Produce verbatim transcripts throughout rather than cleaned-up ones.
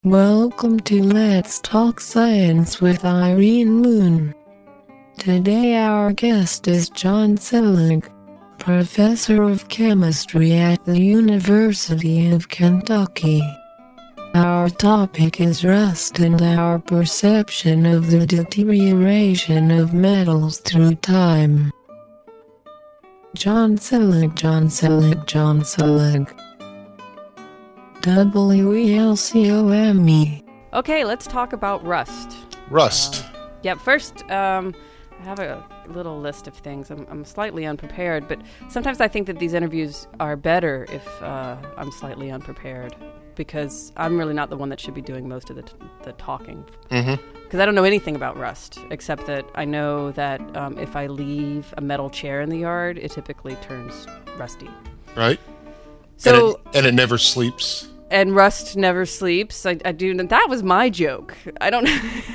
Welcome to Let's Talk Science with Irene Moon. Today our guest is John Selig, Professor of Chemistry at the University of Kentucky. Our topic is rust and our perception of the deterioration of metals through time. John Selig, John Selig, John Selig. W E L C O M E. Okay, let's talk about rust. Rust. Uh, yeah, first, um, I have a little list of things. I'm, I'm slightly unprepared, but sometimes I think that these interviews are better if uh, I'm slightly unprepared, because I'm really not the one that should be doing most of the, t- the talking. Because Mm-hmm. I don't know anything about rust, except that I know that um, if I leave a metal chair in the yard, it typically turns rusty. Right. So and it, and it never sleeps. And rust never sleeps. I, I do. That was my joke. I don't.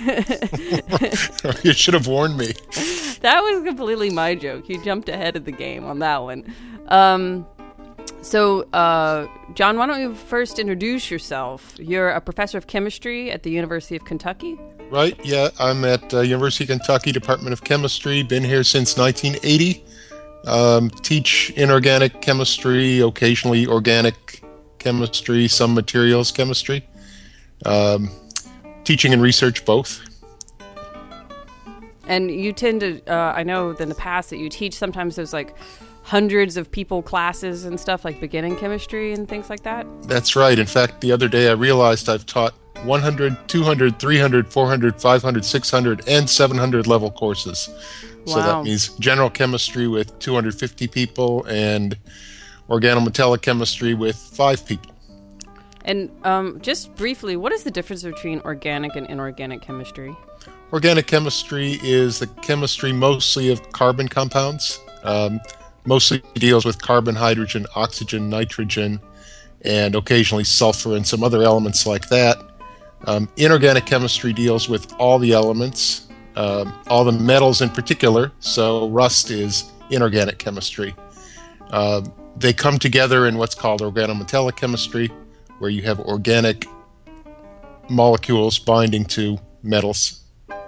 You should have warned me. That was completely my joke. You jumped ahead of the game on that one. Um, so, uh, John, why don't you first introduce yourself? You're a professor of chemistry at the University of Kentucky. Right. Yeah, I'm at uh, University of Kentucky Department of Chemistry. Been here since nineteen eighty. Um, teach inorganic chemistry, occasionally organic chemistry, some materials chemistry. Um, teaching and research both. And you tend to, uh, I know in the past that you teach, sometimes there's like hundreds of people classes and stuff, like beginning chemistry and things like that. That's right. In fact, the other day I realized I've taught one hundred, two hundred, three hundred, four hundred, five hundred, six hundred, and seven hundred level courses. Wow. So that means general chemistry with two hundred fifty people and organometallic chemistry with five people. And um, just briefly, what is the difference between organic and inorganic chemistry? Organic chemistry is the chemistry mostly of carbon compounds. Um, mostly deals with carbon, hydrogen, oxygen, nitrogen, and occasionally sulfur and some other elements like that. Um, inorganic chemistry deals with all the elements, um, all the metals in particular. So rust is inorganic chemistry. Uh, they come together in what's called organometallic chemistry, where you have organic molecules binding to metals.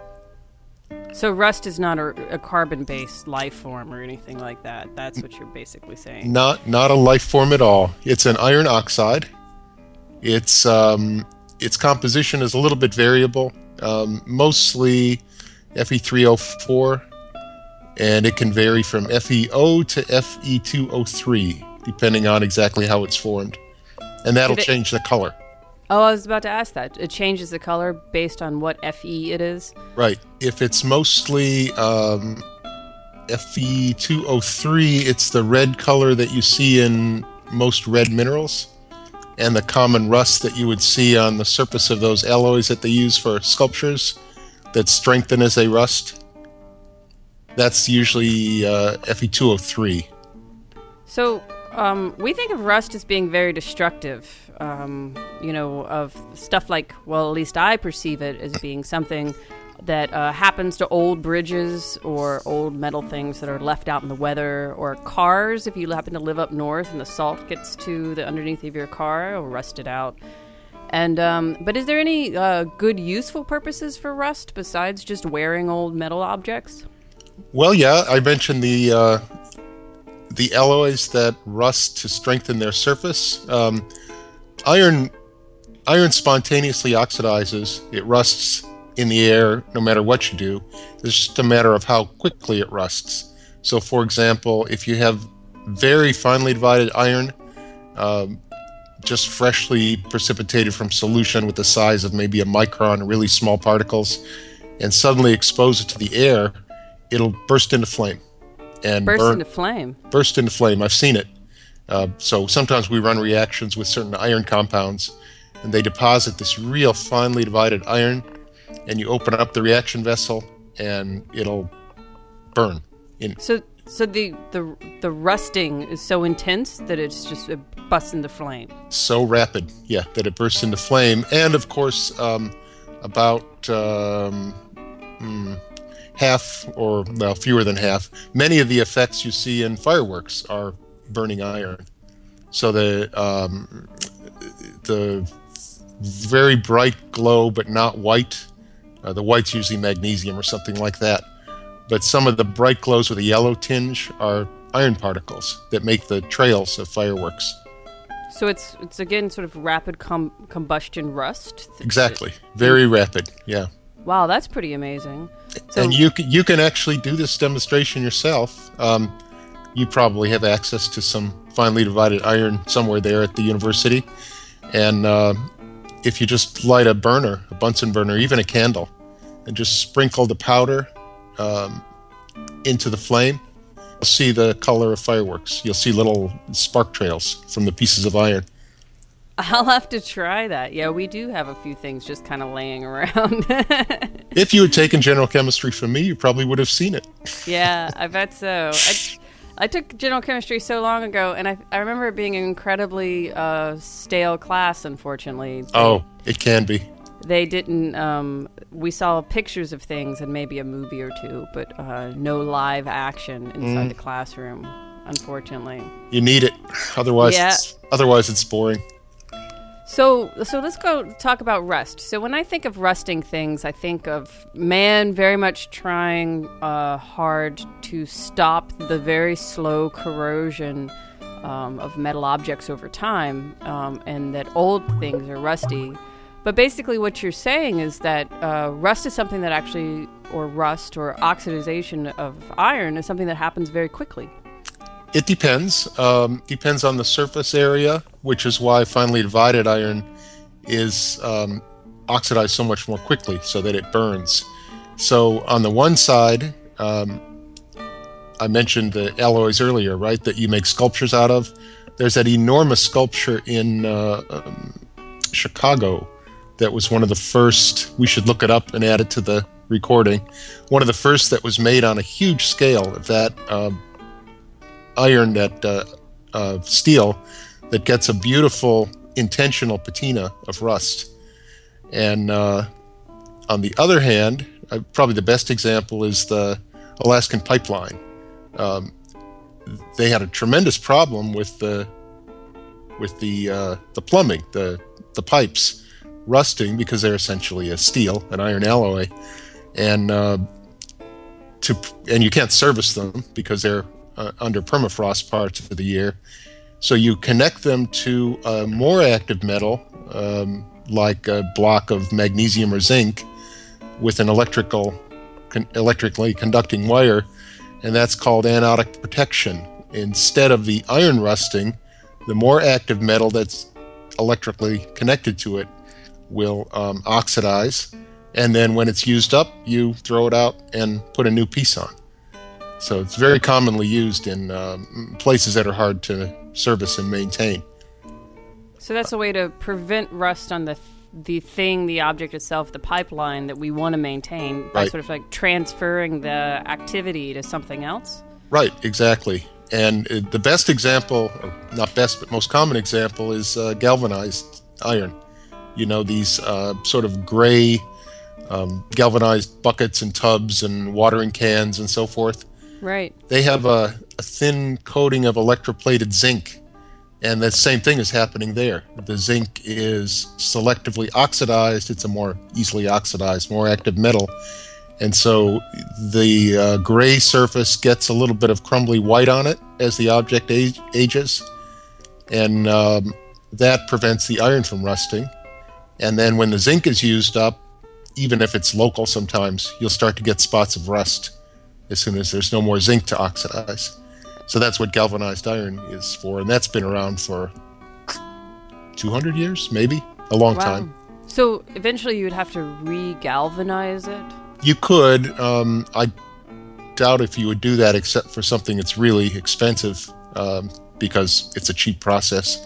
So rust is not a, a carbon-based life form or anything like that. That's what you're basically saying. Not not a life form at all. It's an iron oxide. It's um, its composition is a little bit variable, um, mostly F E three O four, and it can vary from F E O to F E two O three, depending on exactly how it's formed. And that'll it, change the color. Oh, I was about to ask that. It changes the color based on what F E it is? Right. If it's mostly um, F E two O three, it's the red color that you see in most red minerals, and the common rust that you would see on the surface of those alloys that they use for sculptures that strengthen as they rust. That's usually uh, F E two O three. So um, we think of rust as being very destructive, um, you know, of stuff like, well, at least I perceive it as being something that uh, happens to old bridges or old metal things that are left out in the weather, or cars. If you happen to live up north and the salt gets to the underneath of your car, it'll rust it out. And um, but is there any uh, good useful purposes for rust besides just wearing old metal objects? Well, yeah, I mentioned the uh, the alloys that rust to strengthen their surface. Um, iron iron spontaneously oxidizes. It rusts in the air no matter what you do. It's just a matter of how quickly it rusts. So, for example, if you have very finely divided iron, um, just freshly precipitated from solution with the size of maybe a micron, really small particles, and suddenly expose it to the air, it'll burst into flame. And burst burn, into flame? Burst into flame. I've seen it. Uh, so sometimes we run reactions with certain iron compounds, and they deposit this real finely divided iron, and you open up the reaction vessel, and it'll burn. In. So so the, the, the rusting is so intense that it's just it busts into flame? So rapid, yeah, that it bursts into flame. And, of course, um, about... Um, hmm, half, or well, fewer than half, many of the effects you see in fireworks are burning iron. So the um, the very bright glow, but not white. Uh, the white's usually magnesium or something like that. But some of the bright glows with a yellow tinge are iron particles that make the trails of fireworks. So it's it's again sort of rapid com- combustion rust. Exactly, very rapid. Yeah. Wow, that's pretty amazing. So, and you can, you can actually do this demonstration yourself. Um, you probably have access to some finely divided iron somewhere there at the university, and uh, if you just light a burner, a Bunsen burner, even a candle, and just sprinkle the powder um, into the flame, you'll see the color of fireworks. You'll see little spark trails from the pieces of iron. I'll have to try that. Yeah, we do have a few things just kind of laying around. If you had taken general chemistry from me, you probably would have seen it. Yeah, I bet so. I, I took general chemistry so long ago, and I, I remember it being an incredibly uh, stale class, unfortunately. They, oh, it can be. They didn't, um, we saw pictures of things and maybe a movie or two, but uh, no live action inside mm. the classroom, unfortunately. You need it. Otherwise, yeah. it's, otherwise it's boring. So, so let's go talk about rust. So when I think of rusting things, I think of man very much trying uh, hard to stop the very slow corrosion um, of metal objects over time, um, and that old things are rusty. But basically what you're saying is that uh, rust is something that actually, or rust or oxidization of iron is something that happens very quickly. It depends. Um, depends on the surface area, which is why finely divided iron is um, oxidized so much more quickly, so that it burns. So on the one side, um, I mentioned the alloys earlier, right, that you make sculptures out of. There's that enormous sculpture in uh, um, Chicago that was one of the first. We should look it up and add it to the recording. One of the first that was made on a huge scale of that uh, iron, that uh, uh, steel, that gets a beautiful intentional patina of rust. And uh, on the other hand, uh, probably the best example is the Alaskan pipeline. Um, they had a tremendous problem with the with the uh, the plumbing, the the pipes rusting because they're essentially a steel, an iron alloy, and uh, to and you can't service them because they're Uh, under permafrost parts of the year. So you connect them to a more active metal, um, like a block of magnesium or zinc, with an electrical, con- electrically conducting wire, and that's called anodic protection. Instead of the iron rusting, the more active metal that's electrically connected to it will um, oxidize, and then when it's used up, you throw it out and put a new piece on. So it's very commonly used in um, places that are hard to service and maintain. So that's a way to prevent rust on the th- the thing, the object itself, the pipeline that we want to maintain, by right. sort of like transferring the activity to something else? Right, exactly. And uh, the best example, or not best, but most common example is uh, galvanized iron. You know, these uh, sort of gray um, galvanized buckets and tubs and watering cans and so forth. Right. They have a, a thin coating of electroplated zinc, and the same thing is happening there. The zinc is selectively oxidized. It's a more easily oxidized, more active metal, and so the uh, gray surface gets a little bit of crumbly white on it as the object age, ages, and um, that prevents the iron from rusting. And then when the zinc is used up, even if it's local sometimes, you'll start to get spots of rust as soon as there's no more zinc to oxidize. So that's what galvanized iron is for, and that's been around for two hundred years, maybe, a long wow. time. So eventually you would have to re-galvanize it? You could. Um, I doubt if you would do that except for something that's really expensive, um, because it's a cheap process.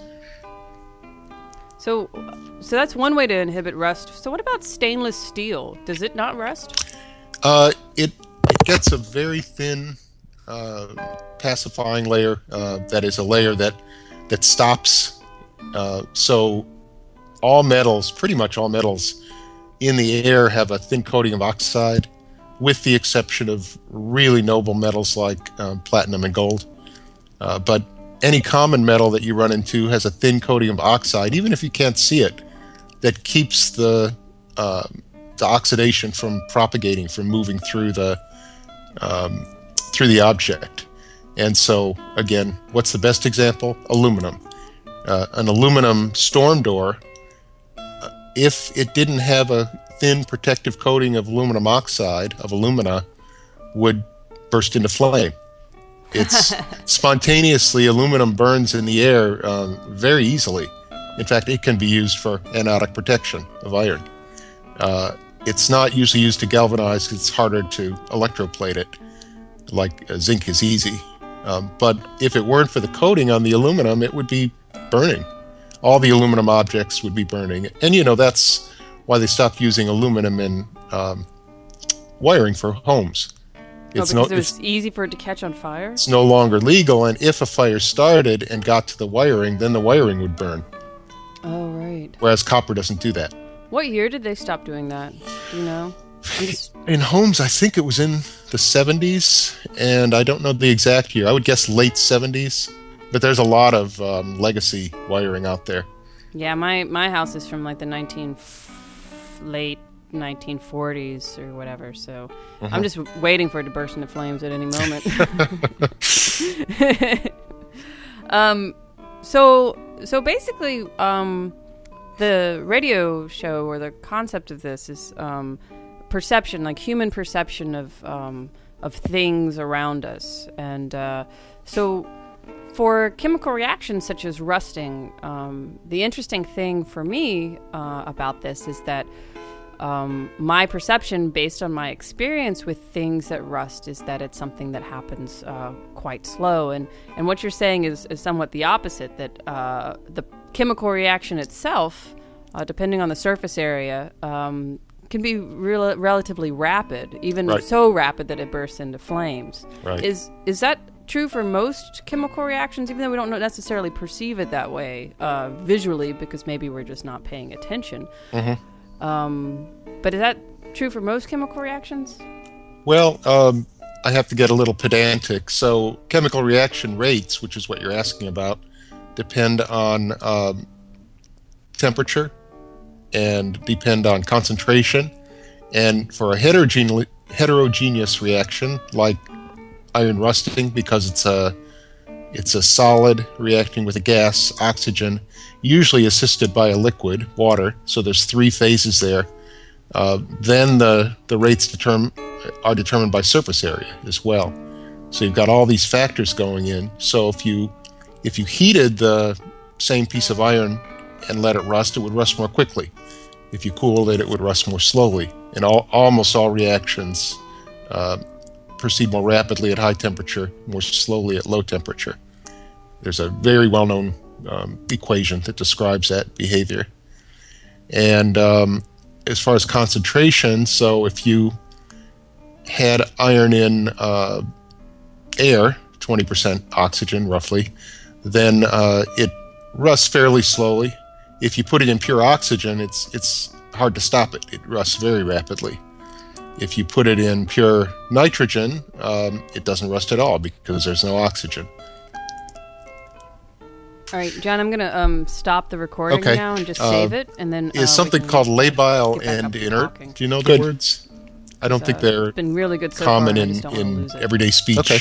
So, so that's one way to inhibit rust. So what about stainless steel? Does it not rust? Uh, it It gets a very thin uh, pacifying layer uh, that is a layer that that stops. Uh, so all metals, pretty much all metals in the air have a thin coating of oxide, with the exception of really noble metals like uh, platinum and gold. Uh, but any common metal that you run into has a thin coating of oxide, even if you can't see it. that keeps the uh, the oxidation from propagating, from moving through the um, through the object. And so, again, what's the best example? Aluminum. Uh, an aluminum storm door, uh, if it didn't have a thin protective coating of aluminum oxide, of alumina, would burst into flame. It's spontaneously, aluminum burns in the air um, very easily. In fact, it can be used for anodic protection of iron. Uh, it's not usually used to galvanize because it's harder to electroplate it, like uh, zinc is easy. Um, but if it weren't for the coating on the aluminum, it would be burning. All the aluminum objects would be burning. And, you know, that's why they stopped using aluminum in um, wiring for homes. It's oh, because no, it was it's, easy for it to catch on fire? It's no longer legal, and if a fire started and got to the wiring, then the wiring would burn. Oh, right. Whereas copper doesn't do that. What year did they stop doing that? Do you know? Just... In homes, I think it was in the seventies, and I don't know the exact year. I would guess late seventies, but there's a lot of um, legacy wiring out there. Yeah, my, my house is from like the nineteen late nineteen forties or whatever, so uh-huh. I'm just waiting for it to burst into flames at any moment. um, so so basically, um, the radio show or the concept of this is um, perception, like human perception of um, of things around us, and uh, so. For chemical reactions such as rusting, um, the interesting thing for me uh, about this is that um, my perception, based on my experience with things that rust, is that it's something that happens uh, quite slow. And, and what you're saying is, is somewhat the opposite, that uh, the chemical reaction itself, uh, depending on the surface area, um, can be re- relatively rapid, even right. so rapid that it bursts into flames. Right. Is is that true for most chemical reactions, even though we don't necessarily perceive it that way uh, visually, because maybe we're just not paying attention? Mm-hmm. Um, but is that true for most chemical reactions? Well, um, I have to get a little pedantic. So chemical reaction rates, which is what you're asking about, depend on um, temperature and depend on concentration. And for a heterogene- heterogeneous reaction, like iron rusting, because it's a it's a solid reacting with a gas, oxygen, usually assisted by a liquid, water. So there's three phases there. Uh, then the the rates determine are determined by surface area as well. So you've got all these factors going in. So if you if you heated the same piece of iron and let it rust, it would rust more quickly. If you cooled it, it would rust more slowly. And all, almost all reactions uh, proceed more rapidly at high temperature, more slowly at low temperature. There's a very well-known um, equation that describes that behavior. And um, as far as concentration, so if you had iron in uh, air, twenty percent oxygen roughly, then uh, it rusts fairly slowly. If you put it in pure oxygen, it's it's hard to stop it. It rusts very rapidly. If you put it in pure nitrogen, um, it doesn't rust at all because there's no oxygen. All right, John, I'm going to um, stop the recording okay. now and just uh, save it. And then uh, is something called labile and inert. Talking. Do you know the good. words? I don't uh, think they're been really good so common far. in, in everyday speech. Okay.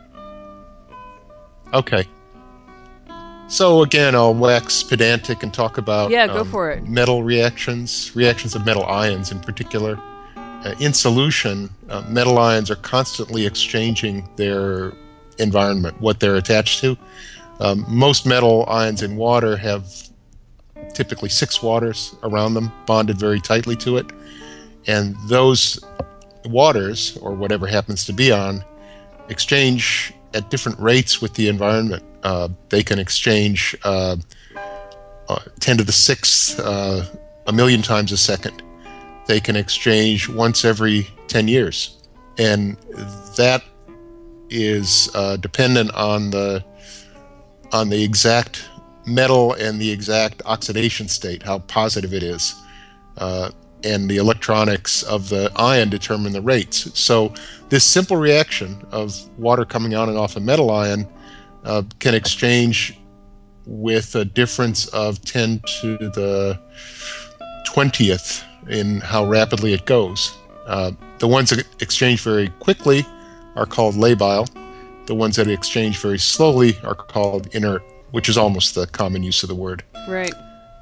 Okay. So again, I'll wax pedantic and talk about yeah, go um, for it. metal reactions, reactions of metal ions in particular. Uh, in solution, uh, metal ions are constantly exchanging their environment, what they're attached to. Um, most metal ions in water have typically six waters around them, bonded very tightly to it. And those waters, or whatever happens to be on, exchange at different rates with the environment. Uh, they can exchange uh, uh, ten to the sixth, uh, a million times a second. They can exchange once every ten years. And that is uh, dependent on the on the exact metal and the exact oxidation state, how positive it is. Uh, and the electronics of the ion determine the rates. So this simple reaction of water coming on and off a metal ion uh, can exchange with a difference of ten to the twentieth in how rapidly it goes. Uh, the ones that exchange very quickly are called labile. The ones that exchange very slowly are called inert, which is almost the common use of the word. Right.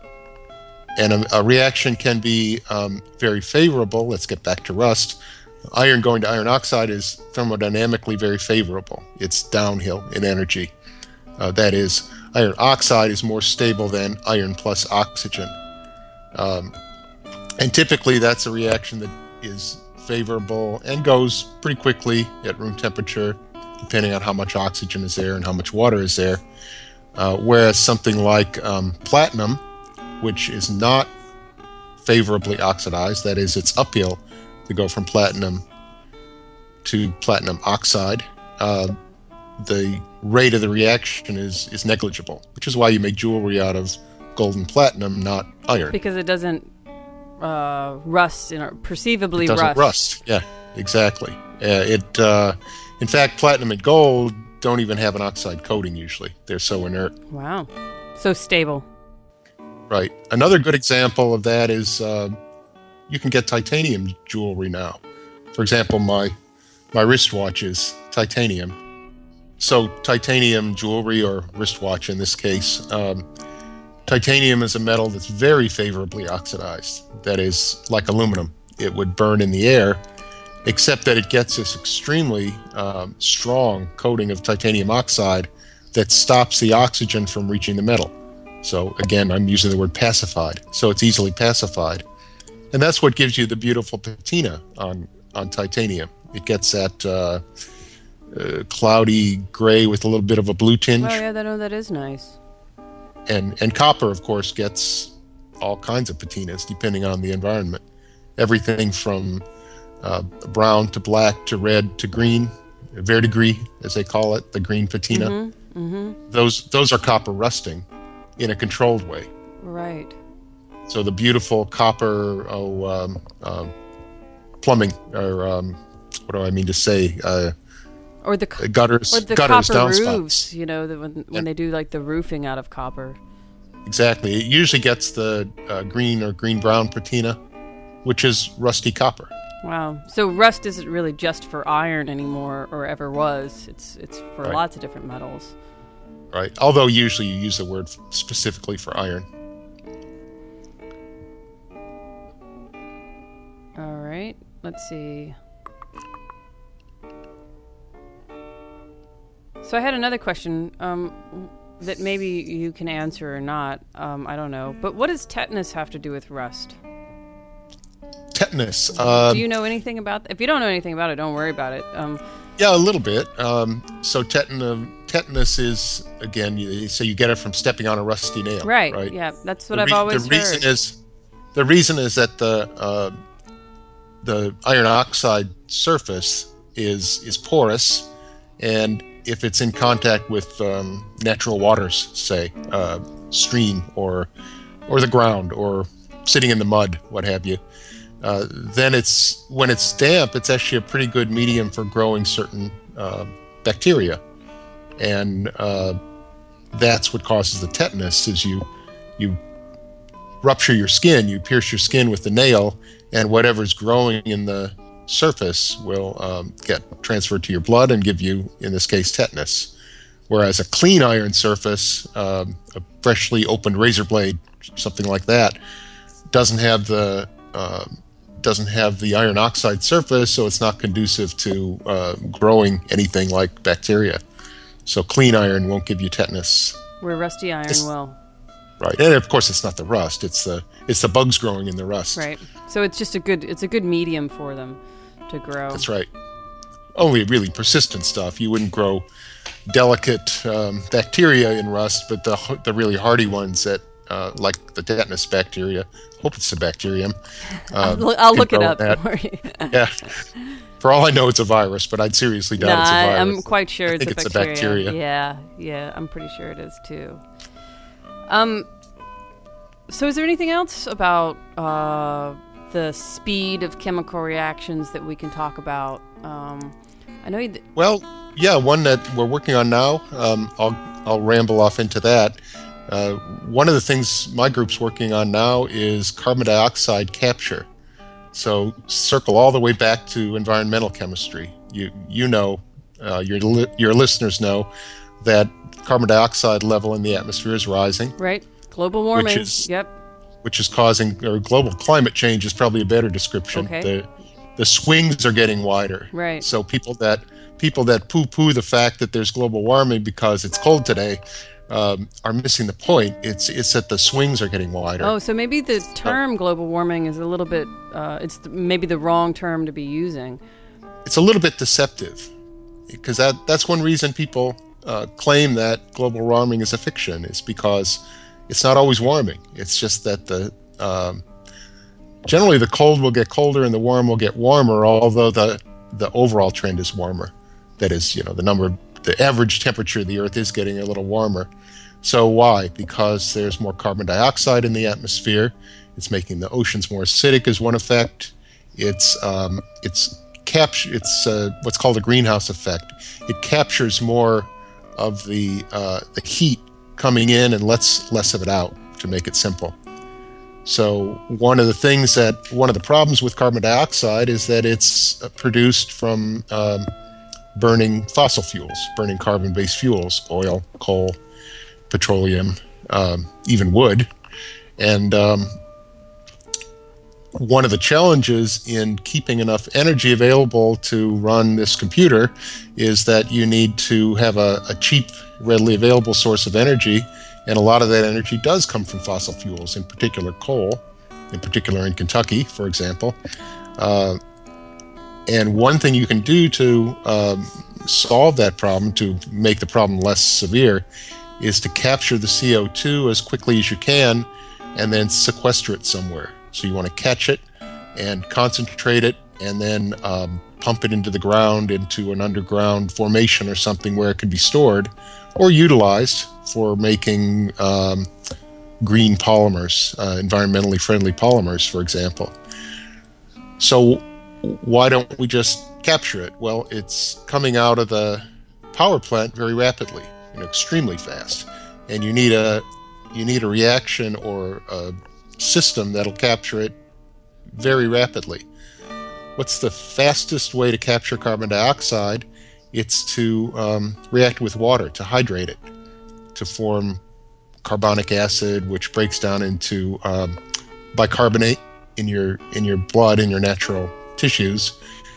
And a, a reaction can be um, very favorable. Let's get back to rust. Iron going to iron oxide is thermodynamically very favorable. It's downhill in energy. Uh, that is, iron oxide is more stable than iron plus oxygen. Um, and typically that's a reaction that is favorable and goes pretty quickly at room temperature, depending on how much oxygen is there and how much water is there. Uh, whereas something like um, platinum, which is not favorably oxidized, that is, it's uphill to go from platinum to platinum oxide, uh, the rate of the reaction is, is negligible, which is why you make jewelry out of gold and platinum, not iron. Because it doesn't uh, rust, in, or perceivably it doesn't rust. rust. Yeah, exactly. Uh, it, uh, in fact, platinum and gold don't even have an oxide coating usually. They're so inert. Wow. So stable. Right. Another good example of that is uh, you can get titanium jewelry now. For example, my my wristwatch is titanium. So titanium jewelry, or wristwatch in this case, um, titanium is a metal that's very favorably oxidized. That is, like aluminum, it would burn in the air, except that it gets this extremely um, strong coating of titanium oxide that stops the oxygen from reaching the metal. So again, I'm using the word pacified. So it's easily pacified. And that's what gives you the beautiful patina on, on titanium. It gets that uh, uh, cloudy gray with a little bit of a blue tinge. Oh, yeah, that, oh, that is nice. And, and copper, of course, gets all kinds of patinas depending on the environment. Everything from uh, brown to black to red to green, verdigris, as they call it, the green patina. Mm-hmm, mm-hmm. Those, those are copper rusting in a controlled way. Right. So the beautiful copper oh, um, um, plumbing, or um, what do I mean to say? Uh, or the gutters, or the gutters, copper downspouts. roofs. You know, the, when when Yeah. they do like the roofing out of copper. Exactly. It usually gets the uh, green or green brown patina, which is rusty copper. Wow. So rust isn't really just for iron anymore, or ever was. It's it's for Right. lots of different metals. Right. Although usually you use the word specifically for iron. All right. Let's see. So I had another question um, that maybe you can answer or not. Um, I don't know. But what does tetanus have to do with rust? Tetanus. Um, Do you know anything about If you don't know anything about it, don't worry about it. Um, yeah, a little bit. Um, so tetanus, tetanus is, again, you, so you get it from stepping on a rusty nail. right. Right. Yeah, that's what The I've rea- always the heard. reason is the reason is that the uh, the iron oxide surface is is porous, and if it's in contact with um, natural waters, say uh, stream or or the ground or sitting in the mud, what have you, uh, then it's when it's damp, it's actually a pretty good medium for growing certain uh, bacteria, and uh, that's what causes the tetanus. Is you you rupture your skin, you pierce your skin with the nail, and whatever's growing in the surface will um, get transferred to your blood and give you, in this case, tetanus. Whereas a clean iron surface, um, a freshly opened razor blade, something like that, doesn't have the uh, doesn't have the iron oxide surface, so it's not conducive to uh, growing anything like bacteria. So clean iron won't give you tetanus. Where rusty iron It's- will. Right, and of course it's not the rust; it's the it's the bugs growing in the rust. Right. So it's just a good it's a good medium for them to grow. That's right. Only really persistent stuff. You wouldn't grow delicate um, bacteria in rust, but the the really hardy ones that, uh, like the tetanus bacteria, hope it's a bacterium. I'll, Uh, look- I'll can look it grow up. that. Don't worry. Yeah. For all I know, it's a virus, but I'd seriously doubt Nah, it's a I- virus. I'm quite sure I it's, think a, it's a bacteria. bacteria. Yeah, yeah, I'm pretty sure it is too. Um, so is there anything else about uh, the speed of chemical reactions that we can talk about? Um, I know you. Th- Well, yeah, one that we're working on now. Um, I'll I'll ramble off into that. Uh, one of the things my group's working on now is carbon dioxide capture. So circle all the way back to environmental chemistry. You you know, uh, your li- your listeners know that carbon dioxide level in the atmosphere is rising. Right. Global warming. Which is, yep. Which is causing, or global climate change is probably a better description. Okay. The the swings are getting wider. Right. So people that people that poo-poo the fact that there's global warming because it's cold today um, are missing the point. It's it's that the swings are getting wider. Oh, so maybe the term global warming is a little bit, uh, it's th- maybe the wrong term to be using. It's a little bit deceptive, because that, that's one reason people uh, claim that global warming is a fiction, is because it's not always warming. It's just that the um, generally the cold will get colder and the warm will get warmer, although the the overall trend is warmer. That is, you know, the number, the average temperature of the Earth is getting a little warmer. So why? Because there's more carbon dioxide in the atmosphere. It's making the oceans more acidic is one effect. It's um, it's capture. It's uh, what's called a greenhouse effect. It captures more of the uh, the heat coming in and lets less of it out, to make it simple. So one of the things that one of the problems with carbon dioxide is that it's produced from um, burning fossil fuels, burning carbon-based fuels, oil, coal, petroleum, um, even wood. And um, one of the challenges in keeping enough energy available to run this computer is that you need to have a, a cheap, readily available source of energy, and a lot of that energy does come from fossil fuels, in particular coal, in particular in Kentucky, for example. Uh, and one thing you can do to um, solve that problem, to make the problem less severe, is to capture the C O two as quickly as you can and then sequester it somewhere. So you want to catch it and concentrate it and then um, pump it into the ground, into an underground formation or something where it can be stored or utilized for making um, green polymers, uh, environmentally friendly polymers, for example. So why don't we just capture it? Well, it's coming out of the power plant very rapidly, you know, extremely fast, and you need a you need a reaction or a system that'll capture it very rapidly. What's the fastest way to capture carbon dioxide? It's to um, react with water, to hydrate it, to form carbonic acid, which breaks down into um, bicarbonate in your in your blood, in your natural tissues.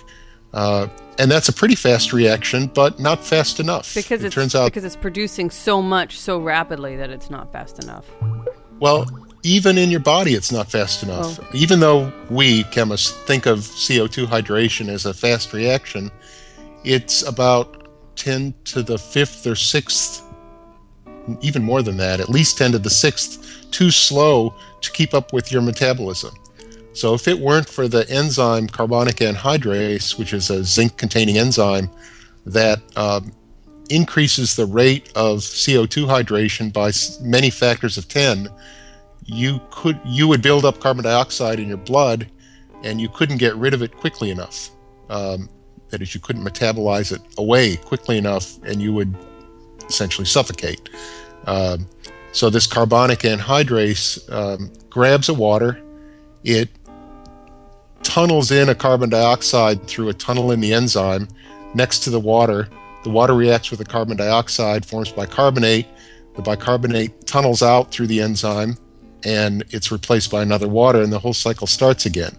Uh, and that's a pretty fast reaction, but not fast enough. Because it it's, turns out, because it's producing so much so rapidly that it's not fast enough. Well, even in your body, it's not fast enough. Oh. Even though we chemists think of C O two hydration as a fast reaction, it's about ten to the fifth or sixth, even more than that, at least ten to the sixth, too slow to keep up with your metabolism. So if it weren't for the enzyme carbonic anhydrase, which is a zinc-containing enzyme that um, increases the rate of C O two hydration by many factors of ten, you could you would build up carbon dioxide in your blood, and you couldn't get rid of it quickly enough. Um, that is, you couldn't metabolize it away quickly enough, and you would essentially suffocate. Um, so this carbonic anhydrase um, grabs a water, it tunnels in a carbon dioxide through a tunnel in the enzyme next to the water. The water reacts with the carbon dioxide, forms bicarbonate. The bicarbonate tunnels out through the enzyme, and it's replaced by another water, and the whole cycle starts again.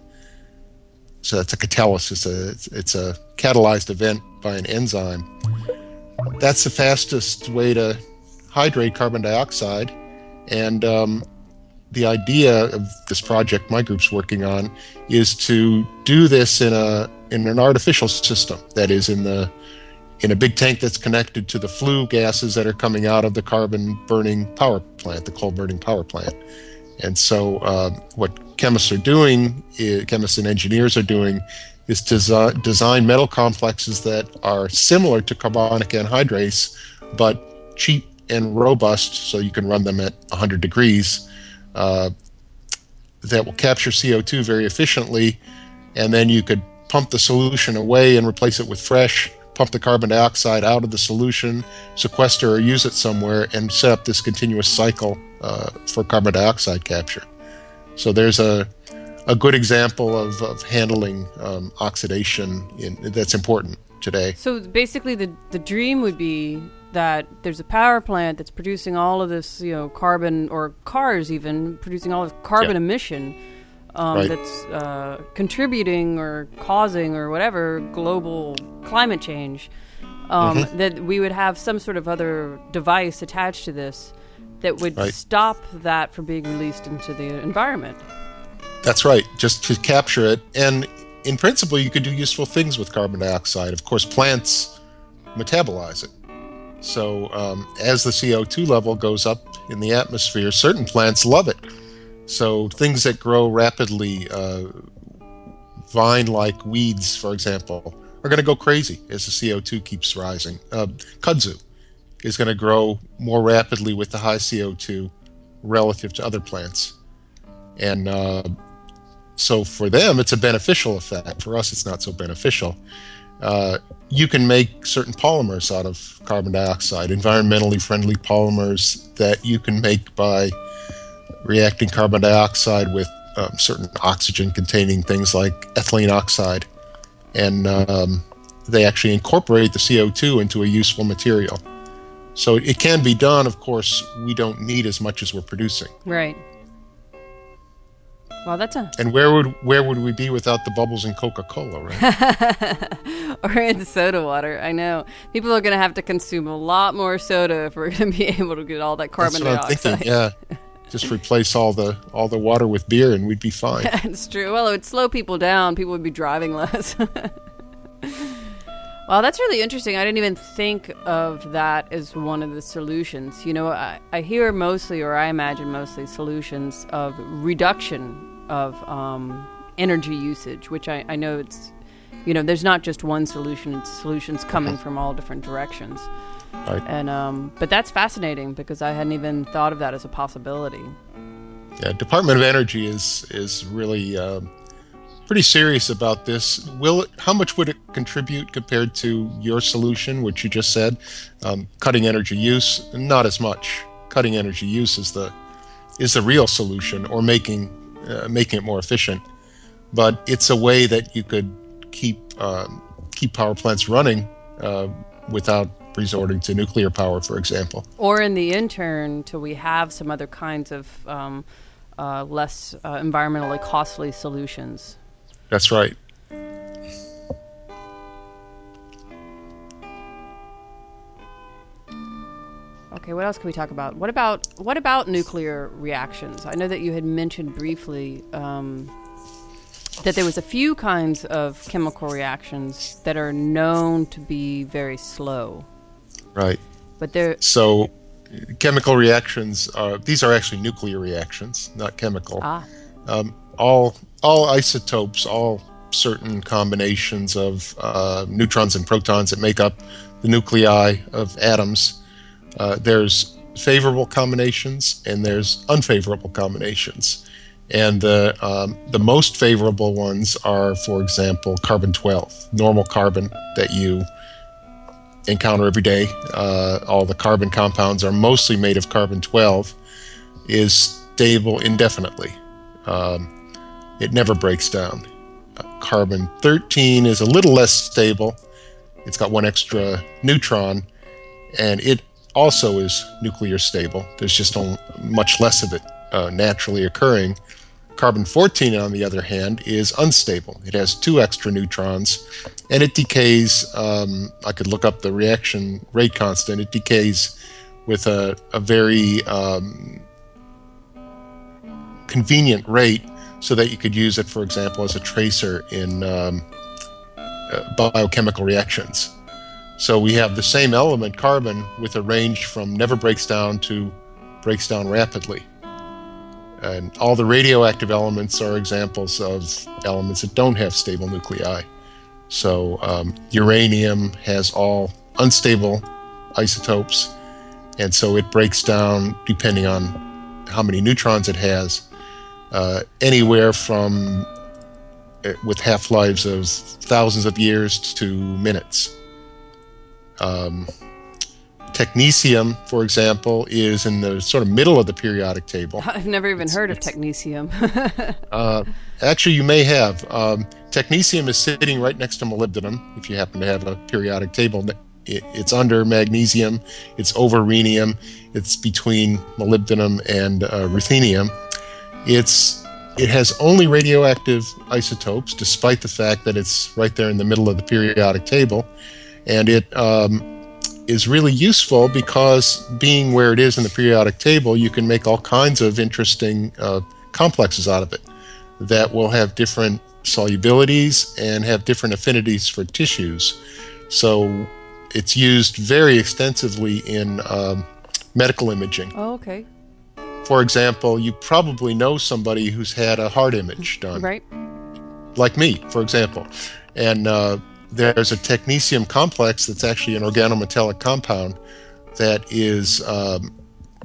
So it's a catalysis. It's a, it's a catalyzed event by an enzyme. That's the fastest way to hydrate carbon dioxide. And um, the idea of this project my group's working on is to do this in a in an artificial system. That is, in the in a big tank that's connected to the flue gases that are coming out of the carbon-burning power plant, the coal-burning power plant. And so uh, what chemists are doing, is, chemists and engineers are doing, is to desi- design metal complexes that are similar to carbonic anhydrase, but cheap and robust, so you can run them at one hundred degrees, uh, that will capture C O two very efficiently, and then you could pump the solution away and replace it with fresh pump the carbon dioxide out of the solution, sequester or use it somewhere, and set up this continuous cycle uh, for carbon dioxide capture. So there's a a good example of, of handling um, oxidation in, that's important today. So basically the, the dream would be that there's a power plant that's producing all of this, you know, carbon, or cars even, producing all this carbon yeah. emission um, right. that's uh, contributing or causing or whatever global climate change, um, mm-hmm. that we would have some sort of other device attached to this that would right. stop that from being released into the environment. That's right, just to capture it. And in principle, you could do useful things with carbon dioxide. Of course, plants metabolize it. So um, as the C O two level goes up in the atmosphere, certain plants love it. So things that grow rapidly, uh, vine-like weeds, for example, are going to go crazy as the C O two keeps rising. Uh, kudzu is going to grow more rapidly with the high C O two relative to other plants. And uh, so for them, it's a beneficial effect. For us, it's not so beneficial. Uh, you can make certain polymers out of carbon dioxide, environmentally friendly polymers that you can make by reacting carbon dioxide with um, certain oxygen-containing things like ethylene oxide. And um, they actually incorporate the C O two into a useful material. So it can be done. Of course, we don't need as much as we're producing. Right. Well, that's a... And where would where would we be without the bubbles in Coca-Cola, right? Or in soda water, I know. People are going to have to consume a lot more soda if we're going to be able to get all that carbon That's what dioxide. I'm thinking, yeah. Just replace all the all the water with beer and we'd be fine. It's true. Well, it would slow people down. People would be driving less. Wow, that's really interesting. I didn't even think of that as one of the solutions. You know, I, I hear mostly, or I imagine mostly, solutions of reduction of um, energy usage, which I, I know it's, you know, there's not just one solution. It's solutions coming from all different directions. Right. And um, but that's fascinating because I hadn't even thought of that as a possibility. Yeah, Department of Energy is is really uh, pretty serious about this. Will it, how much would it contribute compared to your solution, which you just said, um, cutting energy use? Not as much. Cutting energy use is the is the real solution, or making uh, making it more efficient. But it's a way that you could keep um, keep power plants running uh, without resorting to nuclear power, for example. Or in the intern, till we have some other kinds of um, uh, less uh, environmentally costly solutions. That's right. Okay, what else can we talk about? What about what about nuclear reactions? I know that you had mentioned briefly um, that there was a few kinds of chemical reactions that are known to be very slow. Right. But they're so chemical reactions are these are actually nuclear reactions, not chemical. Ah. Um, all all isotopes, all certain combinations of uh, neutrons and protons that make up the nuclei of atoms. Uh, there's favorable combinations and there's unfavorable combinations. And the um, the most favorable ones are, for example, carbon twelve, normal carbon that you encounter every day. Uh, all the carbon compounds are mostly made of carbon twelve, is stable indefinitely. Um, it never breaks down. Uh, carbon thirteen is a little less stable. It's got one extra neutron, and it also is nuclear stable. There's just a, much less of it uh, naturally occurring. Carbon fourteen, on the other hand, is unstable. It has two extra neutrons, and it decays. Um, I could look up the reaction rate constant. It decays with a, a very um, convenient rate so that you could use it, for example, as a tracer in um, uh, biochemical reactions. So we have the same element, carbon, with a range from never breaks down to breaks down rapidly. And all the radioactive elements are examples of elements that don't have stable nuclei. So um, uranium has all unstable isotopes, and so it breaks down, depending on how many neutrons it has, uh, anywhere from, uh, with half-lives of thousands of years to minutes. Um, technetium, for example, is in the sort of middle of the periodic table. I've never even it's, heard of technetium. uh, actually, you may have. Um, technetium is sitting right next to molybdenum, if you happen to have a periodic table. It, it's under magnesium, it's over rhenium, it's between molybdenum and uh, ruthenium. It's It has only radioactive isotopes, despite the fact that it's right there in the middle of the periodic table. And it um, is really useful because, being where it is in the periodic table, you can make all kinds of interesting uh, complexes out of it that will have different solubilities and have different affinities for tissues. So it's used very extensively in um, medical imaging. Oh, okay. For example, you probably know somebody who's had a heart image done. Right. Like me, for example. And uh, there's a technetium complex that's actually an organometallic compound that is um,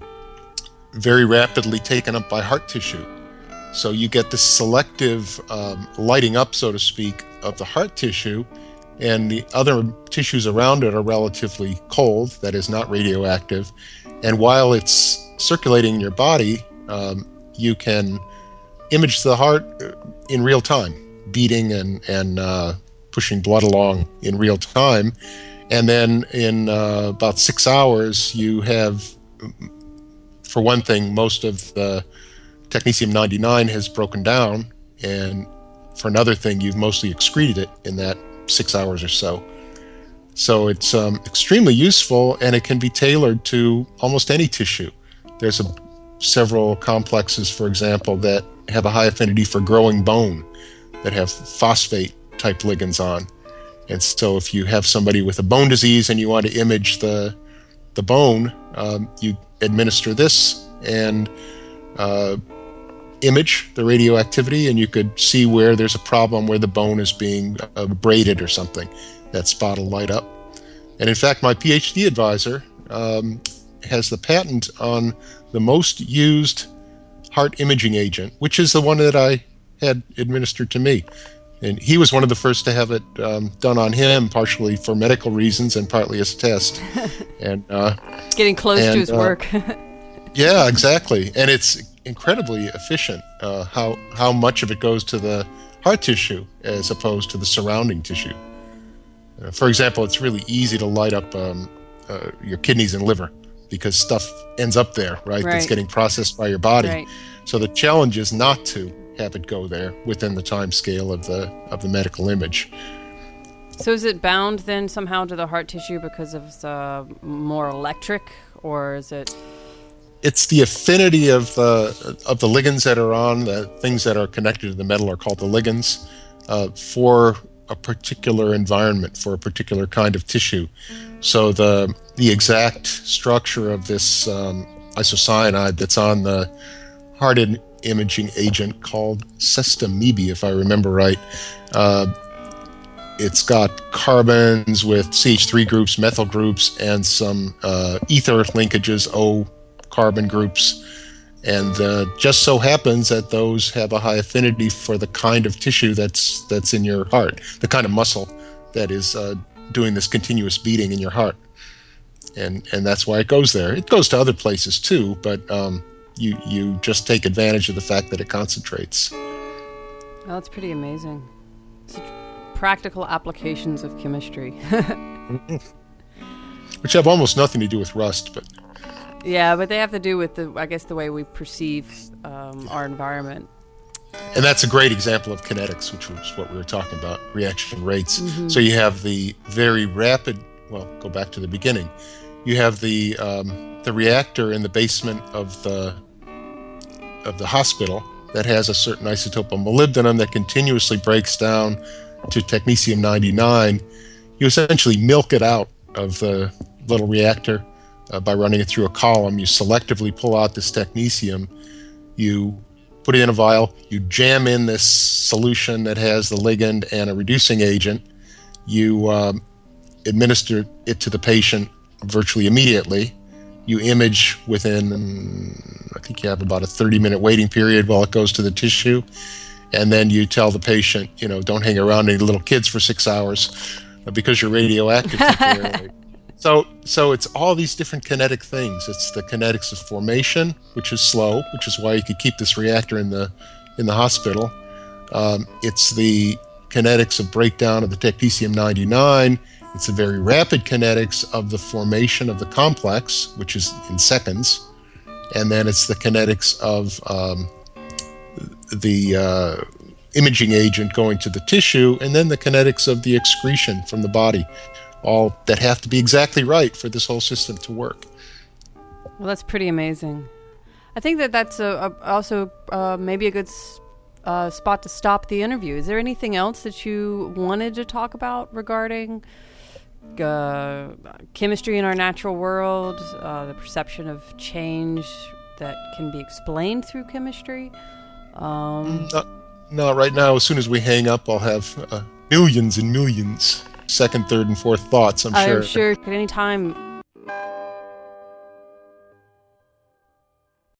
very rapidly taken up by heart tissue. So you get this selective um, lighting up, so to speak, of the heart tissue, and the other tissues around it are relatively cold, that is not radioactive. And while it's circulating in your body, um, you can image the heart in real time, beating and, and uh, pushing blood along in real time. And then in uh, about six hours, you have, for one thing, most of the technetium ninety-nine has broken down. And for another thing, you've mostly excreted it in that six hours or so. So it's um, extremely useful, and it can be tailored to almost any tissue. There's a, several complexes, for example, that have a high affinity for growing bone, that have phosphate-type ligands on. And so if you have somebody with a bone disease and you want to image the, the bone, um, you administer this and uh, image the radioactivity, and you could see where there's a problem where the bone is being uh, abraded or something. That spot will light up. And in fact, my PhD advisor um, has the patent on the most used heart imaging agent, which is the one that I had administered to me. And he was one of the first to have it um, done on him, partially for medical reasons and partly as a test. And uh, getting close and, to his uh, work. Yeah, exactly. And it's incredibly efficient, uh, how how much of it goes to the heart tissue as opposed to the surrounding tissue. Uh, for example, it's really easy to light up um, uh, your kidneys and liver because stuff ends up there, right? Right. It's getting processed by your body. Right. So the challenge is not to have it go there within the time scale of the of the medical image. So is it bound then somehow to the heart tissue because of uh, more electric, or is it? It's the affinity of uh, of the ligands that are on the things that are connected to the metal are called the ligands uh, for a particular environment, for a particular kind of tissue. So the the exact structure of this um, isocyanide that's on the heart in- imaging agent called sestamebe, if I remember right, uh, it's got carbons with C H three groups, methyl groups, and some uh, ether linkages, O carbon groups. And uh, just so happens that those have a high affinity for the kind of tissue that's that's in your heart, the kind of muscle that is uh, doing this continuous beating in your heart. And and that's why it goes there. It goes to other places too, but um, you, you just take advantage of the fact that it concentrates. Oh, that's pretty amazing. Such practical applications of chemistry. Which have almost nothing to do with rust, but... Yeah, but they have to do with the, I guess, the way we perceive um, our environment. And that's a great example of kinetics, which was what we were talking about, reaction rates. Mm-hmm. So you have the very rapid, well, go back to the beginning. You have the um, the reactor in the basement of the of the hospital that has a certain isotope of molybdenum that continuously breaks down to technetium ninety-nine. You essentially milk it out of the little reactor uh, by running it through a column. You selectively pull out this technetium. You put it in a vial. You jam in this solution that has the ligand and a reducing agent. You um, administer it to the patient virtually immediately. You image within, I think you have about a thirty minute waiting period while it goes to the tissue. And then you tell the patient, you know, don't hang around any little kids for six hours because you're radioactive temporarily. So, so it's all these different kinetic things. It's the kinetics of formation, which is slow, which is why you could keep this reactor in the in the hospital. Um, it's the kinetics of breakdown of the technetium ninety-nine. It's the very rapid kinetics of the formation of the complex, which is in seconds, and then it's the kinetics of um, the uh, imaging agent going to the tissue, and then the kinetics of the excretion from the body. All that have to be exactly right for this whole system to work. Well, that's pretty amazing. I think that that's a, a, also uh, maybe a good s- uh, spot to stop the interview. Is there anything else that you wanted to talk about regarding uh, chemistry in our natural world, uh, the perception of change that can be explained through chemistry? Um, no, no, right now, as soon as we hang up, I'll have uh, millions and millions second, third, and fourth thoughts, I'm sure. I'm sure at any time